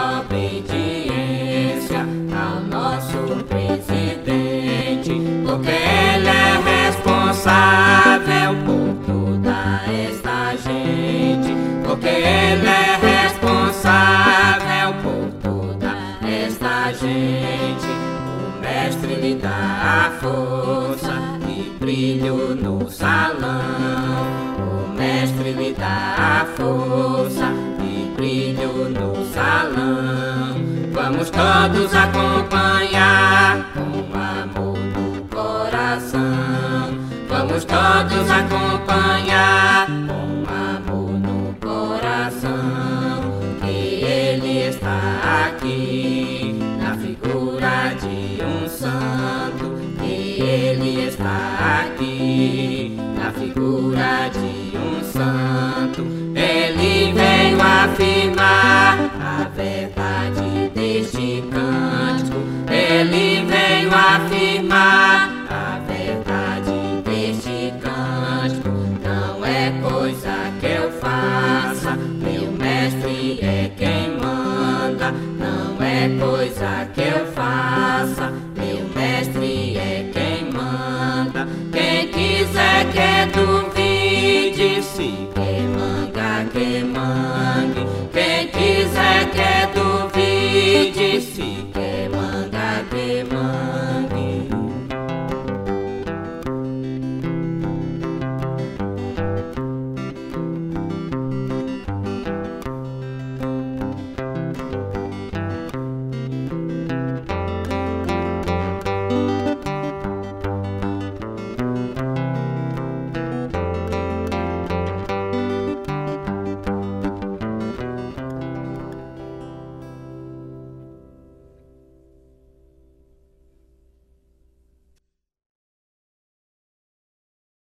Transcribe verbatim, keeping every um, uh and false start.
obediência ao nosso presidente, porque ele é responsável por toda esta gente, porque ele é responsável por toda esta gente. O mestre lhe dá a força e brilho no salão. O mestre lhe dá a força e brilho no salão. Vamos todos acompanhar com amor no coração. Vamos todos acompanhar com amor no coração. Que ele está aqui na figura de um santo. Que ele está aqui na figura de um santo. Ele veio afirmar a verdade deste cântico. Ele veio afirmar a verdade deste cântico. Não é coisa que eu faça, meu mestre é quem manda. Não é coisa que eu faça, meu mestre é quem manda. Quem quiser que duvide, se que manga, que mangue. Quem quiser que duvide, se que